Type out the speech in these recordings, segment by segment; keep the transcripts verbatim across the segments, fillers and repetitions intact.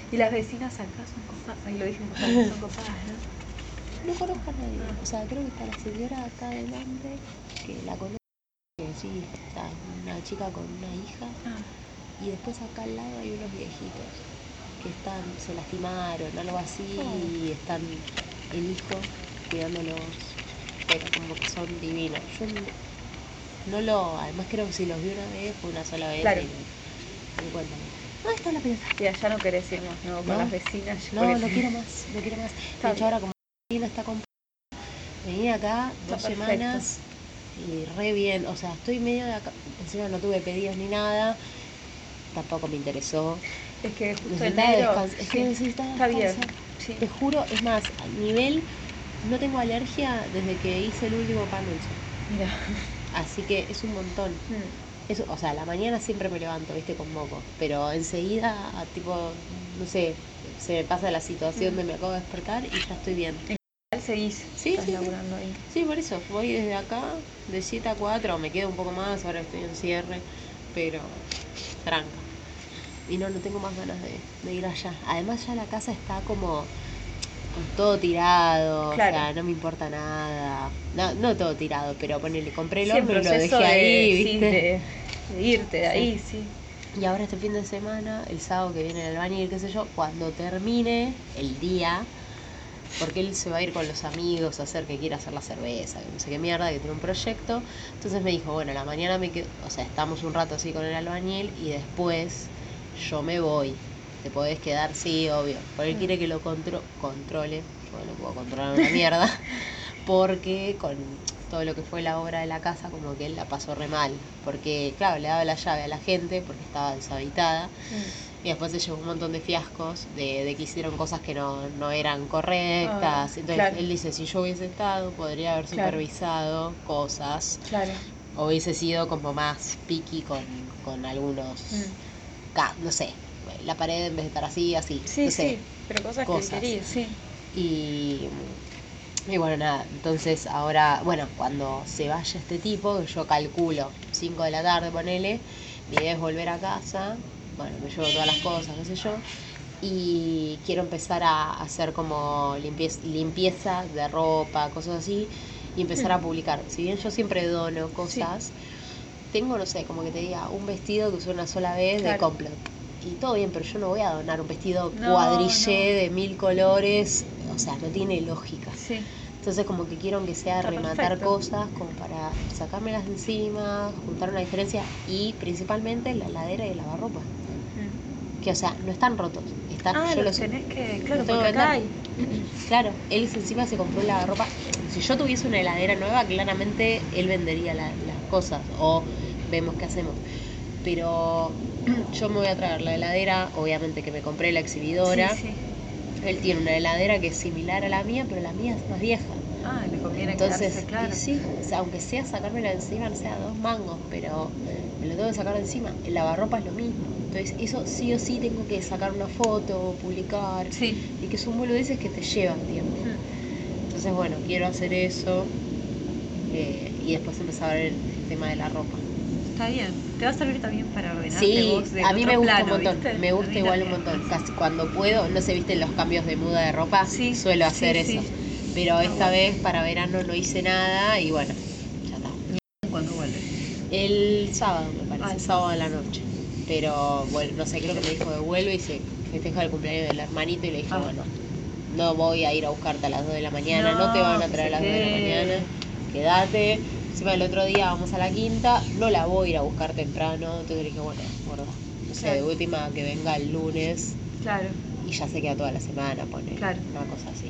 Y las vecinas acá son copadas, ahí lo dije en voz alta, son copadas, ¿no? No conozco a nadie, Ah. o sea, creo que está la señora acá adelante, que la conozco, que sí, está una chica con una hija, Ah. y después acá al lado hay unos viejitos que están, se lastimaron, algo así, Oh. y están el hijo cuidándolos, pero como que son divinos. Yo no, no lo, además creo que si los vi una vez, fue una sola vez, Claro. y me di cuenta. ¿Dónde está la pelota? Y allá no querés ir más, ¿no? Con No, las vecinas. no, porque- no quiero más, no quiero más. Está De hecho, bien. ahora como Linda está con... Vení acá Está dos perfecto. semanas y re bien, o sea, estoy medio de acá, encima no tuve pedidos ni nada, tampoco me interesó. Es que justo Necesitaba enero. descansar, es que Sí, necesitaba está bien. descansar. Sí. Te juro, es más, a nivel, no tengo alergia desde que hice el último pan dulce. Mira. Así que es un montón. Mm. Eso, o sea, a la mañana siempre me levanto, viste, con moco, pero enseguida, a tipo, no sé, se me pasa la situación Mm. de me acabo de despertar y ya estoy bien. ¿Cuál seguís? Sí, Estás sí, sí. laburando ahí. Sí, por eso, voy desde acá, de siete a cuatro, me quedo un poco más, ahora estoy en cierre, pero tranca. Y no, no tengo más ganas de, de ir allá. Además ya la casa está como todo tirado, Claro. o sea, no me importa nada. No, no todo tirado, pero ponele, compré el Sí, en horno y lo proceso dejé de, ahí, sí, ¿viste? de, de irte de Sí. ahí, sí. Y ahora este fin de semana, el sábado que viene el albañil, qué sé yo, cuando termine el día, porque él se va a ir con los amigos a hacer que quiera hacer la cerveza, que no sé qué mierda, que tiene un proyecto. Entonces me dijo, bueno, a la mañana me quedo, o sea, estamos un rato así con el albañil y después yo me voy. Te podés quedar, sí, obvio. Porque él Mm. quiere que lo contro controle, yo no puedo controlar una mierda, porque con todo lo que fue la obra de la casa, como que él la pasó re mal. Porque, claro, le daba la llave a la gente porque estaba deshabitada. Mm. Y después se llevó un montón de fiascos de, de que hicieron cosas que no, no eran correctas. Ah, Entonces claro. él dice, si yo hubiese estado, podría haber Claro. supervisado cosas. Claro. O hubiese sido como más picky con, con algunos, Mm. ca- no sé, la pared en vez de estar así, así, Sí, no sé, sí, pero cosas, cosas. que querías, sí. Y, y bueno, nada, entonces ahora, bueno, cuando se vaya este tipo, yo calculo cinco de la tarde, ponele, mi idea es volver a casa, bueno, me llevo todas las cosas, qué sé yo, y quiero empezar a hacer como limpieza, limpieza de ropa, cosas así, y empezar a publicar. Si bien yo siempre dono cosas, sí. Tengo, no sé, como que te diga, un vestido que usé una sola vez, claro, de Complot. Y todo bien, pero yo no voy a donar un vestido No, cuadrillé no. de mil colores, o sea, no tiene lógica. Sí. Entonces como que quiero que sea Está rematar perfecto. cosas como para sacármelas de encima, juntar una diferencia y principalmente la heladera y el lavarropa. Mm. Que o sea, no están rotos. Están, Ah, yo los los tenés que, claro, los tengo porque que acá vender. hay. Claro, él encima se compró un lavarropa. Si yo tuviese una heladera nueva, claramente él vendería la, las cosas o vemos qué hacemos. Pero yo me voy a traer la heladera, obviamente que me compré la exhibidora. Sí, sí. Él tiene una heladera que es similar a la mía, pero la mía es más vieja. Ah, le conviene Entonces, quedarse, claro. y sí, o sea, aunque sea sacármela de encima, no sea dos mangos, pero me lo tengo que sacar de encima. El lavarropa es lo mismo. Entonces, eso sí o sí tengo que sacar una foto, publicar. Sí. Y que son boludeces que te llevan tiempo. Mm. Entonces, bueno, quiero hacer eso eh, y después empezar a ver el tema de la ropa. Está bien. Te va a servir también para ordenarte Sí, vos de a mí otro me gusta plano, un montón, ¿viste? me A gusta mí igual un también. montón. Casi cuando puedo, no sé, viste los cambios de muda de ropa, Sí, suelo hacer sí, eso. sí. Pero Está esta bueno. vez para verano no hice nada y bueno, ya está. ¿Cuándo vuelve? El sábado me parece, Ah, el sábado sábado. de la noche. Pero bueno, no sé, creo que me dijo que vuelve y se festeja el cumpleaños del hermanito y le dije, Ah. bueno, no voy a ir a buscarte a las dos de la mañana, no, No, te van a que traer se a las dos de la mañana, quede. quédate. Encima el otro día vamos a la quinta, no la voy a ir a buscar temprano, entonces le dije, bueno, guarda, no sé, Claro. de última que venga el lunes Claro. y ya se queda toda la semana, pone Claro. una cosa así.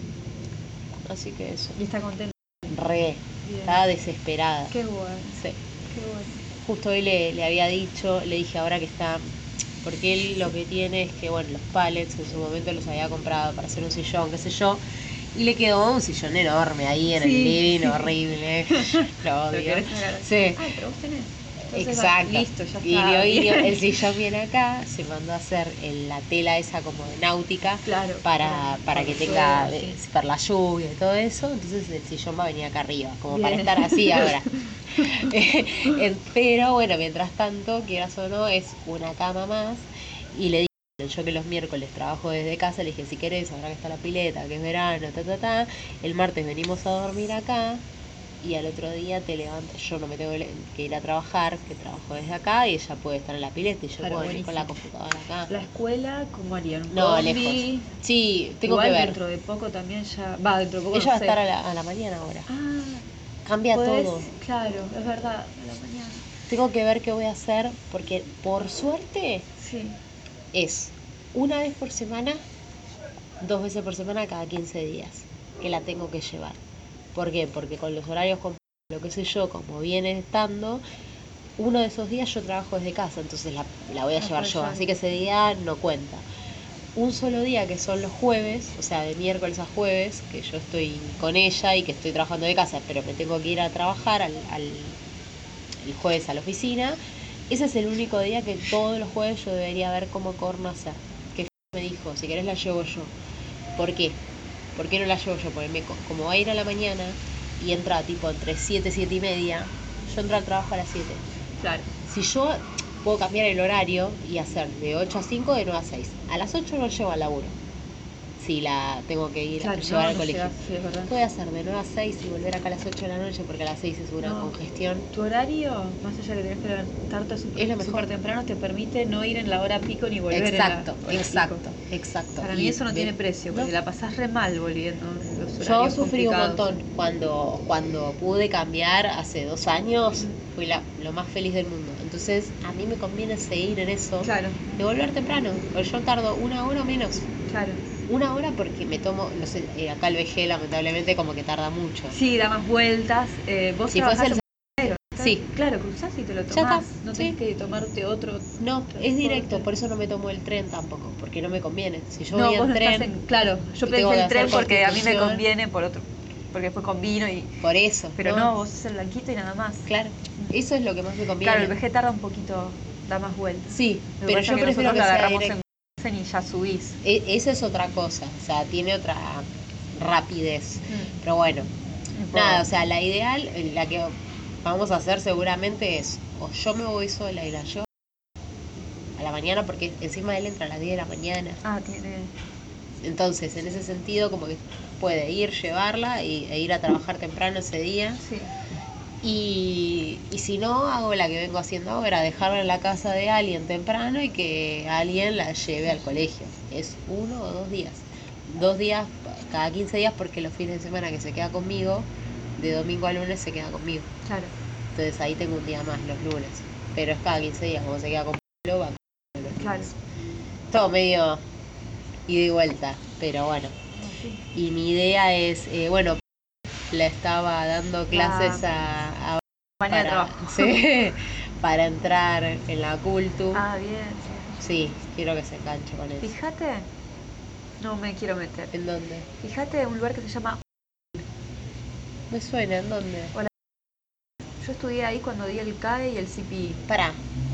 Así que eso. Y está contento. Re, Bien. estaba desesperada. Qué bueno. Sí. Qué bueno. Justo hoy le, le había dicho, le dije ahora que está, porque él lo que tiene es que, bueno, los pallets en su momento los había comprado para hacer un sillón, qué sé yo, y le quedó un sillón enorme ahí en Sí. el living, horrible, lo odio. ¿Lo querés sacar? Sí. Ay, pero vos tenés. Entonces, Exacto. listo, ya está. Guiño, guiño, Bien. el sillón viene acá, se mandó a hacer en la tela esa como de náutica, Claro, para, para- para para que la tenga, lluvia, eh, sí. para la lluvia y todo eso, entonces el sillón va a venir acá arriba, como para Bien. estar así ahora. Eh, Pero bueno, mientras tanto, quieras o no, es una cama más, y le dije, Yo que los miércoles trabajo desde casa, le dije, si querés, ahora que está la pileta, que es verano, ta, ta, ta, el martes venimos a dormir acá y al otro día te levantas. Yo no me tengo que ir a trabajar, que trabajo desde acá y ella puede estar en la pileta y yo Claro, puedo venir con la buenísimo. computadora acá. La escuela, ¿cómo harían? ¿Un No, combi? lejos. Sí, tengo Igual que ver. dentro de poco también ya... Va, dentro de poco Ella no va a sé. estar a la, a la mañana ahora. Ah, Cambia podés... todo. Claro, es verdad, a la mañana. Tengo que ver qué voy a hacer porque por suerte Sí, es una vez por semana, dos veces por semana cada quince días que la tengo que llevar. ¿Por qué? Porque con los horarios, con lo que sé yo, como viene estando, uno de esos días yo trabajo desde casa, entonces la, la voy a Ah, llevar puede yo, ser. así que ese día no cuenta. Un solo día que son los jueves, o sea, de miércoles a jueves, que yo estoy con ella y que estoy trabajando de casa, pero me tengo que ir a trabajar al, al el jueves a la oficina. Ese es el único día que todos los jueves yo debería ver cómo corno hacer. Que me dijo, si querés la llevo yo. ¿Por qué? ¿Por qué no la llevo yo? Porque me, como va a ir a la mañana y entra tipo entre siete, siete y media, yo entro al trabajo a las siete. claro. Si yo puedo cambiar el horario y hacer de ocho a cinco, de nueve a seis. A las ocho no llevo al laburo. Si la tengo que ir Claro, a llevar no, al no colegio. llegás, sí, es verdad. Puede hacer de nueve a seis y volver acá a las ocho de la noche porque a las seis es una No. congestión. Tu horario, más allá de que tenés que levantarte súper Es lo mejor. súper temprano, te permite no ir en la hora pico ni volver Exacto, en la hora exacto, pico. exacto. Para Y mí eso no de- tiene precio, porque no. la pasás re mal volviendo en los horarios Yo sufrí un complicados. montón cuando, cuando pude cambiar hace dos años, fui la, lo más feliz del mundo. Entonces a mí me conviene seguir en eso, Claro, de volver temprano, porque yo tardo una hora o menos. claro. Una hora porque me tomo, no sé, eh, acá el V G lamentablemente como que tarda mucho. Sí, da más vueltas. Eh, vos Si trabajás fuese el... en Buenos Aires, Sí. Claro, cruzás y te lo Ya tomás. está, No sí. tenés que tomarte otro. No, transporte. es directo, por eso no me tomo el tren tampoco, porque no me conviene. Si yo No, voy vos en no tren, estás en. Claro, yo y tengo pensé que el tren hacer porque a mí me Constitución. conviene por otro. Porque después combino y. Por eso. Pero no, vos sos el blanquito y nada más. Claro, eso es lo que más me conviene. Claro, el V G tarda un poquito, da más vueltas. Sí, Lo que pero pasa yo es que prefiero nosotros que lo sea agarramos directo. en y ya subís. E- esa es otra cosa, o sea, tiene otra rapidez. Mm. Pero bueno, No puedo. nada, o sea, la ideal, la que vamos a hacer seguramente es, o yo me voy sola y la llevo a la mañana, porque encima él entra a las diez de la mañana. Ah, tiene. Entonces, en ese sentido, como que puede ir, llevarla y, e ir a trabajar temprano ese día. Sí. Y, y si no, hago la que vengo haciendo ahora, dejarla en la casa de alguien temprano y que alguien la lleve al colegio. Es uno o dos días. Dos días cada quince días porque los fines de semana que se queda conmigo, de domingo a lunes se queda conmigo. Claro. Entonces ahí tengo un día más los lunes. Pero es cada quince días, como se queda con Pablo, va con los Claro. lunes. Todo medio ida y vuelta, pero bueno. No, sí. Y mi idea es, eh, bueno, le estaba dando clases a, a Mañana de para, trabajo. sí, para entrar en la cultu. Ah, bien. Sí, quiero que se enganche con eso. Fíjate. No me quiero meter. ¿En dónde? Fíjate un lugar que se llama. Me suena, ¿en dónde? Hola. Yo estudié ahí cuando di el C A E y el C P I. Pará.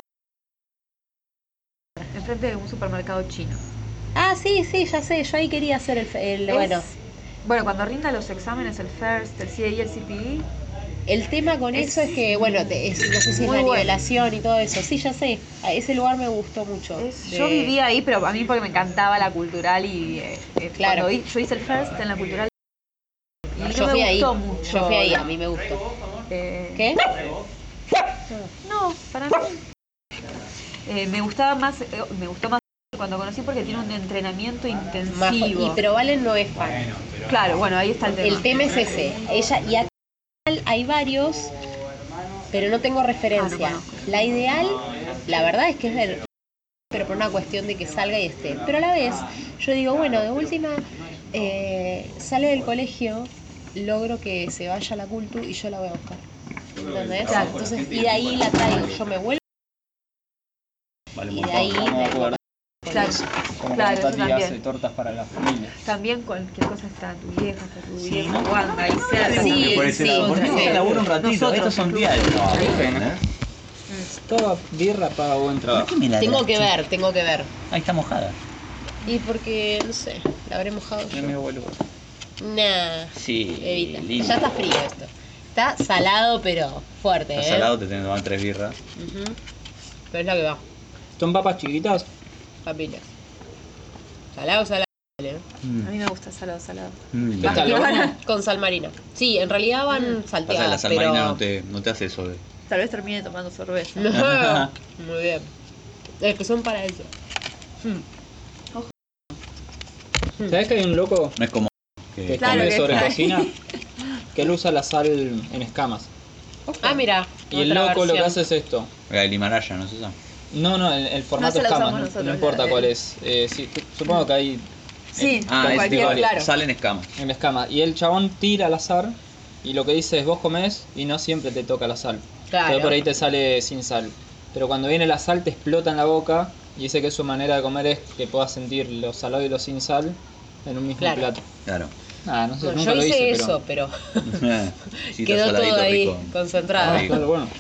Enfrente de un supermercado chino. Ah, sí, sí, ya sé. Yo ahí quería hacer el... fe- el Es- bueno, Bueno, cuando rinda los exámenes, el FIRST, el C A E y el C P I. el tema con Es- eso es que, bueno, te- es- no sé si es Muy la bueno. nivelación y todo eso. Sí, ya sé. A ese lugar me gustó mucho. Es, De- Yo vivía ahí, pero a mí porque me encantaba la cultural y eh, eh, Claro. cuando hi- yo hice el FIRST en la cultural y no Yo me fui ahí. gustó mucho. Yo fui ahí, a mí me gustó. Eh, ¿Qué? No, para mí. Eh, me gustaba más, eh, me gustó más cuando conocí porque tiene un entrenamiento intensivo. Más- y, pero Valen no es fan. Claro, bueno, ahí está el tema. El tema es ese. Ella, y acá hay varios, pero no tengo referencia. Ah, no conozco. La ideal, la verdad es que es ver, pero por una cuestión de que salga y esté. Pero a la vez, yo digo, bueno, de última, eh, sale del colegio, logro que se vaya a la cultu y yo la voy a buscar. ¿Entendés? Claro. Entonces, y de ahí la traigo, yo me vuelvo Vale, y un de ahí montón. Vamos a vengo poder, con Claro, eso. como claro, cuando eso Tati hace también. tortas para la familia. También cualquier cosa está tu vieja, está tu Sí. viejo, Wanda, y sea Sí, así. por ese sí, lado. ¿Por qué no sí. se labura un ratito? Nosotros, Estos son incluso. diarios. No, qué Sí. pena. Toda birra paga buen trabajo. ¿Por qué me la Tengo que traste? ver, tengo que ver. Ahí está mojada. Y porque, no sé, la habré mojado Es yo. medio boludo. Nah, Sí, evita. lindo. Ya está frío esto. Está salado, pero fuerte, Está ¿eh? salado, te tenés que tomar tres birras. Ujú. Pero es lo que va, ¿Son papas chiquitas? papilas. Salado, salado. ¿eh? Mm. A mí me gusta salado, salado. ¿Qué tal, lo bueno? Con sal marina. Sí, en realidad van Pasa que salteadas, la sal pero... marina no te, no te hace eso de... Tal vez termine tomando cerveza. No, muy bien. Es que son para eso. ¿Sabés que hay un loco No es como que que Claro come que sobre está. cocina? Que él usa la sal en escamas. Ah, mira. Y el otra loco lo que versión. hace es esto. la del Himalaya, ¿no es eso? No, no, el, el formato No se la escamas, usamos no, nosotros, no la importa de- cuál es. Eh, sí, supongo que hay Sí, Ah, con es cualquier, vale. claro. sal en escamas. en escama. Y el chabón tira al azar y lo que dice es vos comés y no siempre te toca la sal. Claro. Entonces por ahí te sale sin sal. Pero cuando viene la sal te explota en la boca y dice que su manera de comer es que puedas sentir lo salado y lo sin sal en un mismo Claro. plato. Claro. Ah, no sé, Bueno, nunca yo lo hice hice, eso, pero, Sí, está quedó todo saladito, ahí rico. concentrado. pero... Ah, rico. claro, bueno.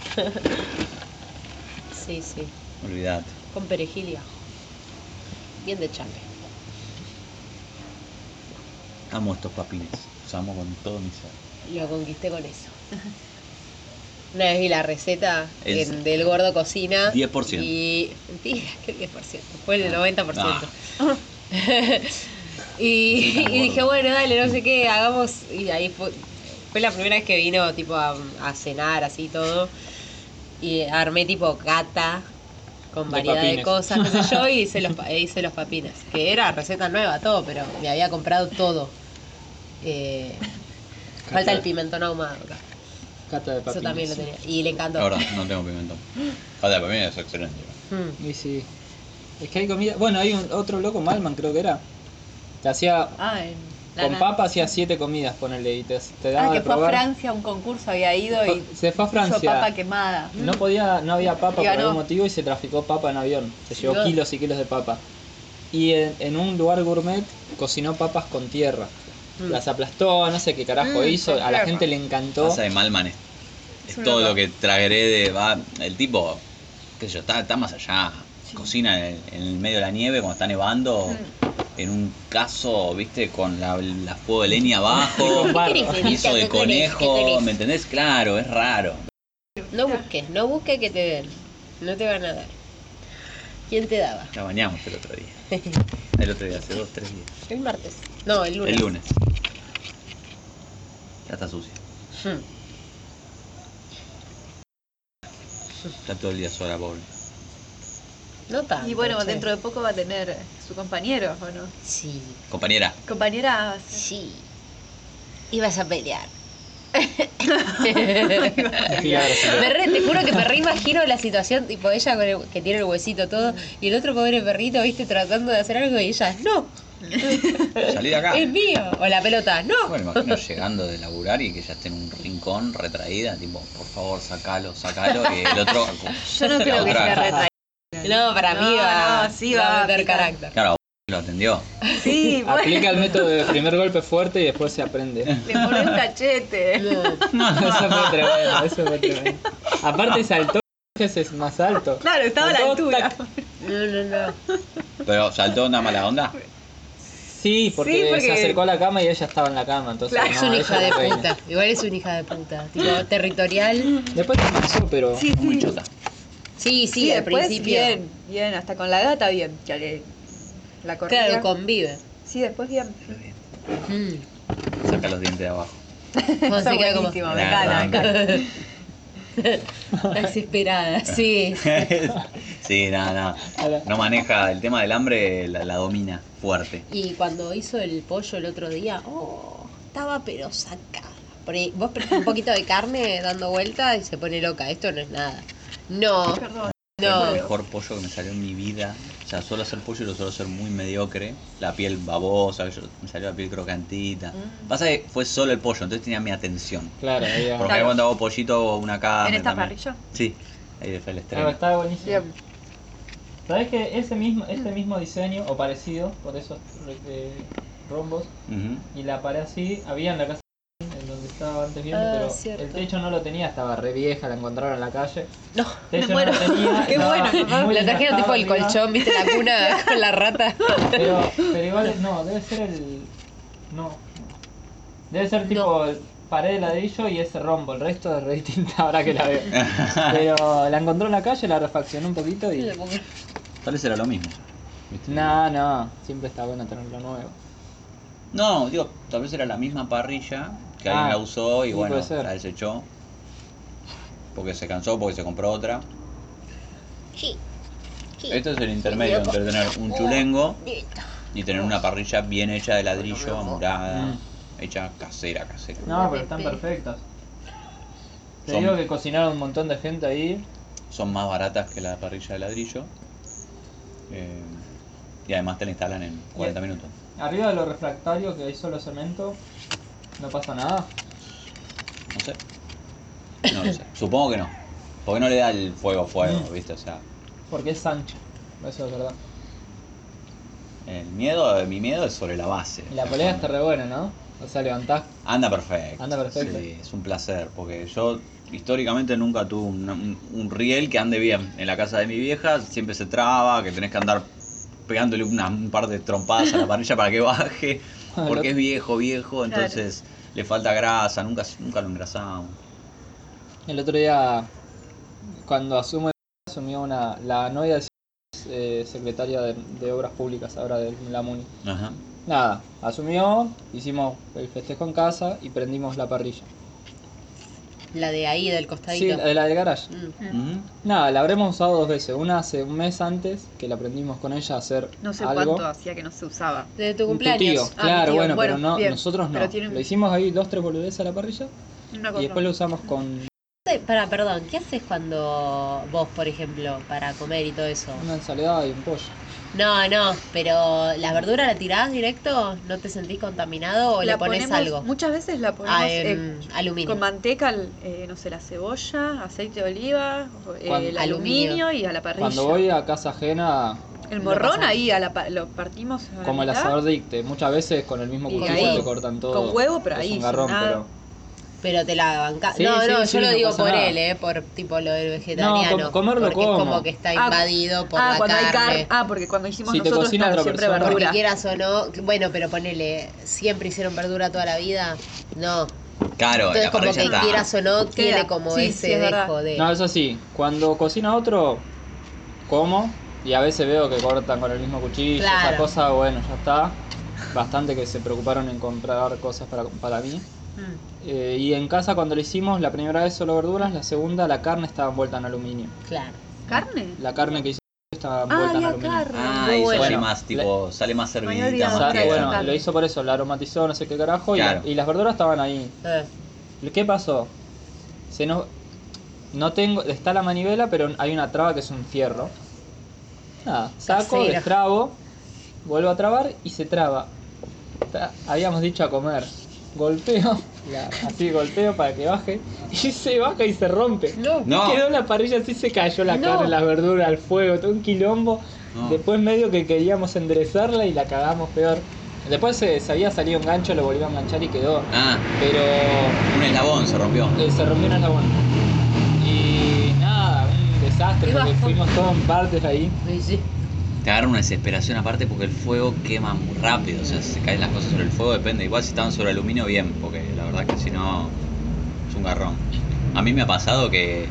Sí, sí. Olvidate. Con perejil y ajo. Bien de champe. Amo estos papines. Los amo con todo mi ser. Lo conquisté con eso. Una vez vi la receta Es en- del gordo cocina. diez por ciento. Y. Mentira, que diez por ciento. Fue el noventa por ciento. Ah. y, Sí, tan y dije, gordo. bueno, dale, no sé qué, hagamos. Y ahí fue. Fue la primera vez que vino tipo a, a cenar así todo. Y armé tipo gata con De variedad de papines. cosas, qué sé yo, y hice los, pa- hice los papines. Que era receta nueva, todo, pero me había comprado todo. Eh, falta el pimentón ahumado acá. Cata de papines. Eso también lo tenía. Y le encantó. La verdad, no tengo pimentón. Falta de papines es excelente. Mm. Y sí. Es que hay comida... Bueno, hay un, otro loco, Malman creo que era. Que hacía... Ah, en la Con na- papa hacía siete comidas, ponele, y te, te daba Ah, que de fue a probar. Francia a un concurso, había ido y Se fue a hizo Francia. papa quemada. No podía, no había papa Y por ganó. algún motivo y se traficó papa en avión. Se llevó Dios. kilos y kilos de papa. Y en, en un lugar gourmet cocinó papas con tierra. Mm. Las aplastó, no sé qué carajo Mm, hizo. con A la tierra. gente le encantó. Pasa de Malman es, es Es un todo loco. lo que traeré de... Va, el tipo, qué sé yo, está, está más allá. Cocina en, en el medio de la nieve cuando está nevando. Mm. En un caso, viste, con la, la fuego de leña abajo. Con barro. Guiso de conejo, ¿me entendés? Claro, es raro. No busques, no busques que te den. No te van a dar. ¿Quién te daba? La bañamos el otro día. El otro día, hace dos, tres días. El martes. No, el lunes. El lunes. Ya está sucia. Mm. Está todo el día sola, pobre. No tanto. Y bueno, che. dentro de poco va a tener su compañero, ¿o no? Sí, Compañera. Compañera. sí. Ibas a pelear. Desfila brasileña. Me re, te juro que me reimagino la situación, tipo ella con el- que tiene el huesito todo, y el otro pobre perrito, viste, tratando de hacer algo y ella, no, Salí de acá. es mío. O la pelota, no. Bueno, imagino llegando de laburar y que ya esté en un rincón retraída, tipo, por favor, sacalo, sacalo. Y el otro. Yo no creo que otra- sea retraída. No, para mí No, va, no, sí va va a a meter picar. carácter. Claro, lo atendió. Sí, bueno, Aplica el método de primer golpe fuerte y después se aprende. le pone un cachete. No. Eso fue tremendo, eso fue tremendo. Aparte saltó, ese es más alto. Claro, estaba a la Saltó, altura. tac. No, no, no. Pero saltó una mala onda. Sí, porque, Sí, porque- se acercó a la cama y ella estaba en la cama, entonces Claro. no, Es una ella hija de era reina. puta. Igual es una hija de puta. Tipo, territorial. Después te pasó, pero Sí, Muy sí. chota. Sí, sí, Sí, al después principio. bien, bien, hasta con la gata bien. Ya le, la corría. Claro, convive. Sí, después bien. Mm. Saca los dientes de abajo. Cuando Está se queda como. buenísimo, me Nah, encanta, me nah. encanta. Desesperada, sí. Sí, nada, nada. No maneja el tema del hambre, la, la domina fuerte. Y cuando hizo el pollo el otro día, oh, estaba pero sacada. Por ahí, vos prestás un poquito de carne dando vuelta y se pone loca. Esto no es nada. No, Perdón. Fue no. el mejor pollo que me salió en mi vida. O sea, suelo hacer pollo y lo suelo hacer muy mediocre. La piel babosa, yo- me salió la piel crocantita. Mm. Pasa que fue solo el pollo, entonces tenía mi atención. claro, ahí va. Porque Claro. cuando hago pollito hago una carne ¿En esta también. parrilla? Sí, ahí fue el Ah, estreno. estaba buenísimo. Bien. ¿Sabés que ese mismo, este mismo diseño, o parecido, por esos eh, rombos, Ujú. y la pared así, había en la casa en donde estaba antes viendo, Ah, pero cierto. el techo no lo tenía, estaba re vieja, la encontraron en la calle. No, El techo me muero. no lo tenía, Qué estaba bueno, papá. muy la trajeron tipo el desgastado colchón, viste la cuna con la rata. Pero, pero igual, no, debe ser el... No, no. Debe ser tipo el pared de ladrillo y ese rombo, el resto es re distinta ahora que la veo. Pero la encontró en la calle, la refaccionó un poquito y... Tal vez era lo mismo. ¿viste? No, no, siempre está bueno tenerlo nuevo. No, digo, tal vez era la misma parrilla que Ah, alguien la usó y sí, bueno, puede ser. la desechó. Porque se cansó, porque se compró otra. Sí. Sí. Este es el intermedio entre tener un chulengo Listo. y tener una parrilla bien hecha de ladrillo, amurada, Mm. hecha casera, casera. No, pero están perfectas. Te Son- digo que cocinaron un montón de gente ahí. Son más baratas que la parrilla de ladrillo. eh, y además te la instalan en cuarenta Y- minutos. Arriba de los refractarios que hay solo cemento, no pasa nada. No sé. No lo sé. Supongo que no. Porque no le da el fuego fuego, Mm. ¿viste? O sea, Porque es ancho. Eso es verdad. el miedo, mi miedo es sobre la base. Y la O sea, polea cuando- está re buena, ¿no? O sea, levantás. Anda perfecto. Anda perfecto. Sí, es un placer, porque yo históricamente nunca tuve un, un, un riel que ande bien. En la casa de mi vieja siempre se traba, que tenés que andar pegándole una- un par de trompadas a la parrilla para que baje, porque es viejo, viejo, entonces le falta grasa, nunca, nunca lo engrasamos. El otro día, cuando asumo, asumió una, la novia de eh, secretaria de, de Obras Públicas ahora de la MUNI. Ajá. Nada, asumió, hicimos el festejo en casa y prendimos la parrilla. La de ahí, del Sí, costadito. la de la del garage. Mm. Ujú. Nada, la habremos usado dos veces. Una hace un mes antes, que la prendimos con ella a hacer No sé algo. cuánto hacía que no se usaba. De tu Tu cumpleaños. tío, Ah, mi claro, tío. bueno, Bueno, pero no, bien. nosotros no. Pero tiene un- Le hicimos ahí dos, tres boludeces a la parrilla Una y cosa. después lo usamos con Para, perdón, ¿qué haces cuando vos, por ejemplo, para comer y todo eso? una ensalada y un pollo. No, no, pero ¿la verdura la tirás directo? ¿No te sentís contaminado o La le pones ponemos- algo? Muchas veces la ponemos Ah, eh, en aluminio. con manteca, eh, no sé, la cebolla, aceite de oliva, eh, Cuando- el Aluminio. aluminio y a la parrilla. Cuando voy a casa ajena, El No morrón pasa ahí a la pa- lo partimos a la como el mitad. asador dicte, muchas veces con el mismo Y cuchillo ahí, te cortan todo. con huevo, pero es ahí, un sin garrón, nada. pero Pero te la bancás. Sí, no, sí, no, sí, yo lo no digo pasa por nada. él, ¿eh? Por tipo lo del vegetariano. com- comerlo porque como. es como que está Ah, invadido por ah, la cuando hay carne. car- Ah, porque cuando hicimos Si te nosotros, cocina claro, otra siempre persona. Porque verdura. quieras o no, bueno, pero ponele, ¿siempre hicieron verdura toda la vida? No. Claro, Entonces la como parrilla que está. quieras o no, tiene Queda. como Sí, ese sí, es verdad. dejo de... No, es así. Cuando cocina otro, como. Y a veces veo que cortan con el mismo cuchillo, esa Claro. cosa, bueno, ya está. Bastante que se preocuparon en comprar cosas para, para mí. Mm, Eh, y en casa cuando lo hicimos, la primera vez solo verduras, la segunda la carne estaba envuelta en aluminio. claro. ¿Carne? La carne que hizo estaba Ah, envuelta en la aluminio. carne. Ah, Muy hizo bueno. así Bueno, más tipo, sale más había servidita, olvidado. más Sa- tierna. tierna. bueno, lo hizo por eso, la aromatizó, no sé qué carajo, y, la- Claro. y las verduras estaban ahí. Eh, ¿Qué pasó? Se nos... No tengo... Está la manivela, pero hay una traba que es un fierro. Nada, saco, Casera. destrabo, vuelvo a trabar y se traba. Ta- Habíamos dicho a comer. Golpeo, la- así golpeo para que baje, y se baja y se rompe. No. No. Quedó la parrilla así, se cayó la No. carne, las verduras, al fuego, todo un quilombo. No. Después medio que queríamos enderezarla y la cagamos peor. Después se, se había salido un gancho, lo volvió a enganchar y quedó. Ah, Pero un eslabón se rompió. eh, se rompió un eslabón. Y nada, un desastre, Qué porque bajón. fuimos todos en partes ahí. sí, sí. Te agarra una desesperación aparte porque el fuego quema muy rápido, o sea, se caen las cosas sobre el fuego, depende. Igual si estaban sobre aluminio, bien, porque la verdad que si no, es un garrón. A mí me ha pasado que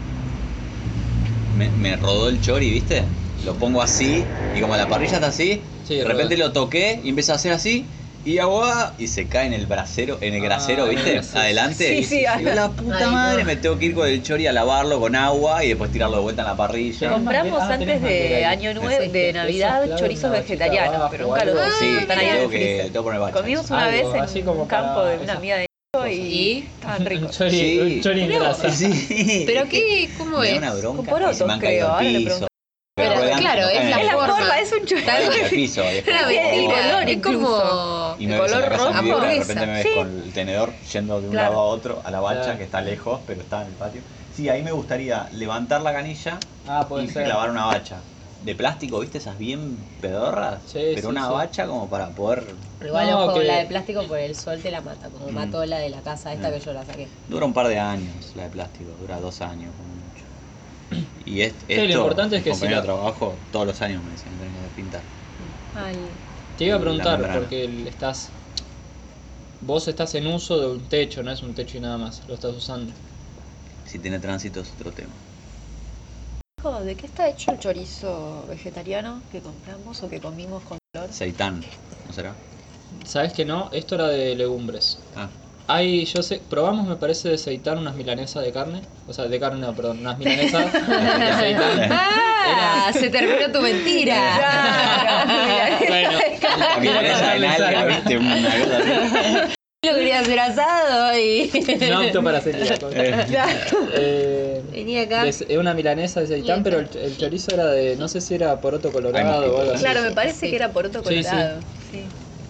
me, me rodó el chori, ¿viste? Lo pongo así, y como la parrilla está así, Sí, de repente rodó. lo toqué y empieza a hacer así, y hago ah, y se cae en el brasero, en el Ah, grasero, ¿viste? sí. Adelante. Sí, y sí, digo, la puta Ay, madre, no. me tengo que ir con el chori a lavarlo con agua y después tirarlo de vuelta en la parrilla. Compramos Ah, tenés antes manguera de ahí. Año Nuevo, Sí, de eso Navidad, es clave, chorizos una bachita vegetarianos, abajo pero o nunca los algo. Sí, están ahí en tengo el que, freezer. tengo que poner bacha. Comimos una Algo, vez así en como un campo para de una esas amiga de cosas. y ¿Y? estaban Un ricos. chori, Sí. un chori en Mirá vos. grasa. Sí. ¿Pero qué? ¿Cómo Me da es? una bronca Con porotos, y se me han creo, caído ahora al le piso. pregunto. Pero, ruedan, claro, no es caen la en el Es la forma. forma, es un chori. Ruedan en el piso, y después- Una Sí, el mentira. color Es como... Y me El ves en la color casa de mi vieja, de rojo. repente me ves Sí. con el tenedor yendo de un Claro. lado a otro a la bacha, Claro. que está lejos, pero está en el patio. Sí, ahí me gustaría levantar la canilla Ah, puede y ser. clavar una bacha. De plástico, ¿viste? Esas bien pedorras. Sí, pero sí, una sí. bacha como para poder... Igual No, ojo, que- la de plástico por el sol te la mata, como Mm. mató la de la casa esta Mm. que yo la saqué. Dura un par de años la de plástico, dura dos años como mucho. Y es, Sí, lo esto, importante es que mis compañeros si de la- trabajo, todos los años me decían tenés que pintar. Ay, Te iba a La preguntar, membrana. porque el- estás. Vos estás en uso de un techo, no es un techo y nada más, lo estás usando. Si tiene tránsito es otro tema. ¿De qué está hecho el chorizo vegetariano que compramos o que comimos con flor? Seitán, ¿no será? ¿Sabes que no? Esto era de legumbres. Ah, Hay, yo sé, probamos, me parece, de seitan unas milanesas de carne. O sea, de carne no, perdón, unas milanesas de seitan. ¡Ah! Se terminó tu mentira. Bueno, la milanesa de nalga, ¿viste? Una cosa así. Yo quería hacer asado y. no opto para celíacos. Eh, Venía acá. Es una milanesa de seitán, pero el, el chorizo era de, no sé si era poroto Ay, colorado o algo así. Claro, me parece Sí. que era poroto Sí, sí. colorado. Sí.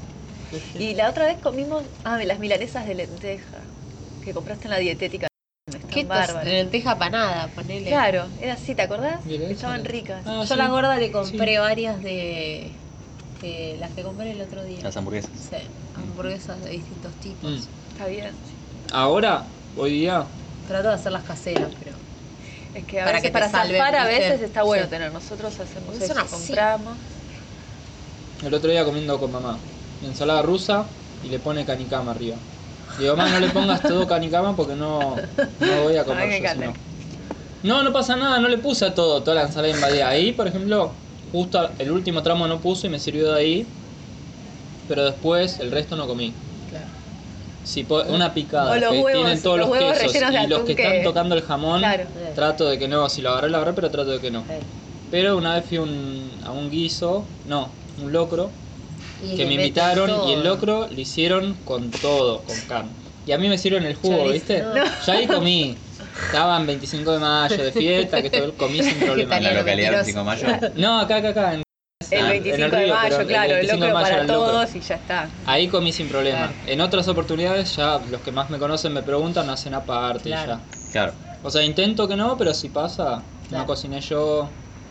Y la otra vez comimos, ah, de las milanesas de lenteja que compraste en la dietética. Están ¿Qué bárbaras. lenteja panada? Ponele. Claro, era así, ¿te acordás? Milanesa. Estaban ricas. Ah, Yo sí. a la gorda le compré varias de, de las que compré el otro día. Las hamburguesas. Sí, hamburguesas de distintos tipos. Mm. Está bien. Ahora, hoy día, Trato de hacerlas caseras, pero. Es que a Para veces que te para salven, zafar a ¿viste? veces está bueno Sí. tener. Nosotros hacemos Porque eso, son así. compramos. el otro día comiendo con mamá, ensalada rusa y le pone canicama arriba. Digo, mamá, no le pongas todo canicama porque no, no voy a A mí comer me yo, encanta. sino. No, no pasa nada, no le puse a todo, toda la ensalada invadida. Ahí, por ejemplo, justo el último tramo no puse y me sirvió de ahí, pero después el resto no comí. Claro. Si po- una picada O los que huevos- tienen todos los los, huevos quesos rellenos de y los atún que que- están tocando el jamón, Claro. trato de que no, si lo agarré, lo agarré, pero trato de que no. Pero una vez fui un- a un guiso, no, un locro, Y que le me meten invitaron todo. y el locro lo hicieron con todo, con carne. Y a mí me sirven el jugo, Chorizo, ¿viste? no. Ya ahí comí. Estaban veinticinco de mayo de fiesta, que todo, comí sin problema. En la Italiano localidad del mentiroso. cinco de mayo. No, acá, acá, acá. En, El en veinticinco de río, mayo, pero claro, el veinticinco de locro mayo para era el locro. todos y ya está. Ahí comí sin problema. Claro. En otras oportunidades ya los que más me conocen me preguntan, hacen aparte Claro. y ya. Claro. O sea, intento que no, pero si pasa, Claro. no cociné yo.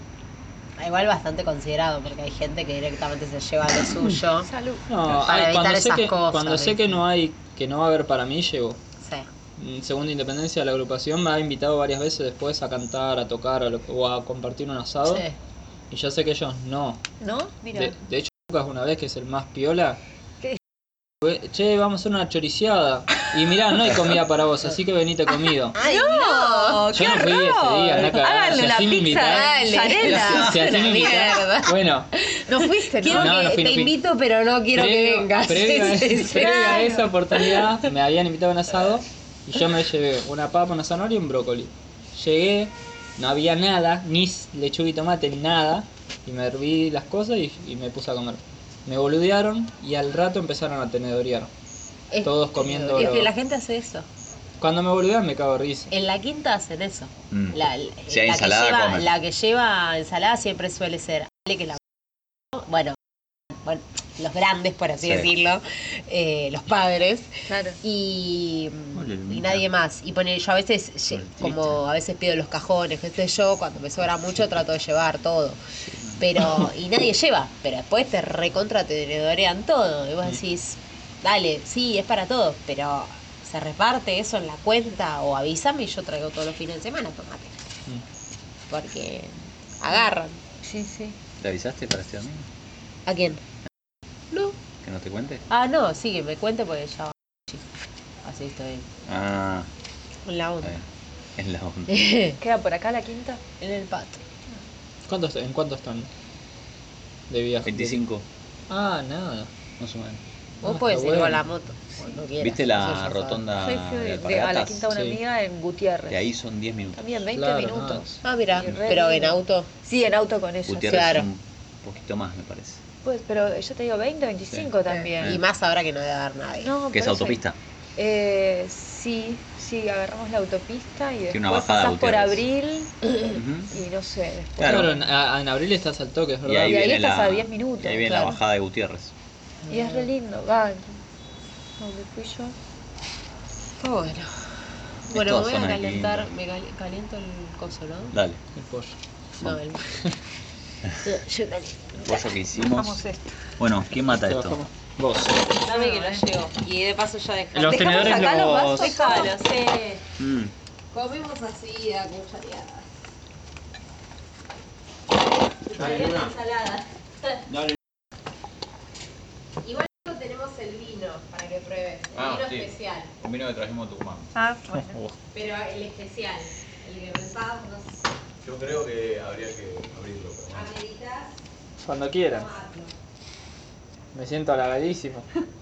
Igual bastante considerado, porque hay gente que directamente se lleva lo suyo. Salud. No, Para hay- evitar cuando sé esas que cosas, cuando sé ¿viste? que no hay que no va a haber para mí, llego. Sí. Mm, Segunda Independencia de la agrupación me ha invitado varias veces después a cantar, a tocar a lo- o a compartir un asado. Sí. Y yo sé que ellos no. ¿No? Mira. De, de hecho, Lucas una vez, que es el más piola, ¿Qué? fue, che, vamos a hacer una choriciada. Y mirá, no hay comida para vos, así que venite comido. ¡Ay, ¡No! Yo ¡Qué no fui ese horror! día, anda a cagar. Háganle Si una así me pizza invitaron. de Dale. mozzarella. Si así me Una invitaron. mierda. Bueno, No fuiste, Quiero ¿no? No, que no fui, te no fui. invito, pero no quiero que previo- vengas. previo a- Sí, sí, sí. previo a Claro. esa oportunidad me habían invitado a un asado y yo me llevé una papa, una zanahoria y un brócoli. Llegué, no había nada, ni lechuga y tomate, nada. Y me herví las cosas y, y me puse a comer. Me boludearon y al rato empezaron a tenedorear. Es- Todos comiendo. Es lo- que la gente hace eso. Cuando me boludean me cago de risa. En la quinta hacen eso. Mm. La, la- Si hay la ensalada, que lleva, comen. la que lleva ensalada siempre suele ser Ale que la bueno, bueno, los grandes por así Sí. decirlo, eh, los padres Claro. y, Hola, y Lunita. nadie más. Y pone, yo a veces lle- Hola, como a veces pido los cajones, qué sé yo, cuando me sobra mucho trato de llevar todo. Pero, y nadie lleva, pero después te recontra te tenedorean todo. Y vos decís, dale, sí, es para todos, pero se reparte eso en la cuenta o avísame y yo traigo todos los fines de semana tomate. Mm. Porque agarran. Sí, sí. ¿Te avisaste para este domingo? ¿A quién? No. ¿Que no te cuente? Ah, no, sí, que me cuente porque ya. Así estoy Ah, en la está onda. bien. Es la onda. en ¿Queda por acá la quinta? el pato. ¿Cuánto est- ¿En cuánto están de viaje? veinticinco, Ah, nada. más o menos. Vos Ah, podés está ir con bueno. la moto. Cuando quieras. ¿Viste Eso la ya sabes. rotonda Sí, de fui de- a la Alpargatas? quinta de una Sí. amiga en Gutiérrez. De ahí son diez minutos. También veinte Claro, minutos. Ah, mira, Y re pero en lindo. auto. Sí, en auto con ella. Gutiérrez Claro. es un poquito más, me parece. Pues, pero yo te digo veinte, veinticinco también. Y más ahora que no debe dar nadie. No, ¿Qué es por eso- autopista? Eh, sí, sí, agarramos la autopista y Tiene una después bajada, pasás por Gutiérrez. Abril Ujú. y no sé, después. Claro. Claro, en, a- en abril estás al toque, es Y verdad. ahí, Y ahí viene estás la, a diez minutos, y ahí viene claro. la bajada de Gutiérrez. Y es re lindo, va. Donde fui yo. Está bueno. Bueno, toda me voy a zona calentar, linda. me cali- caliento el coso, ¿no? Dale. El pollo. No, el... Yo caliento. El pollo que hicimos. Vamos esto. Bueno, ¿quién mata Te esto? bajamos. Vos. Dame que lo llevo. Y de paso ya dejamos. Los ¿Dejamos tenedores acá los los... vasos? Déjalo, sí. Mm. Comemos así, a cuchareadas. Dale, Luna. Ensalada. Dale. Igual tenemos el vino para que pruebes. El Ah, vino sí. especial. Un vino que trajimos de Tucumán. Ah, bueno. Pero el especial. El que pensábamos. Yo creo que habría que abrirlo. Pero bueno. Cuando quieran. Me siento halagadísimo.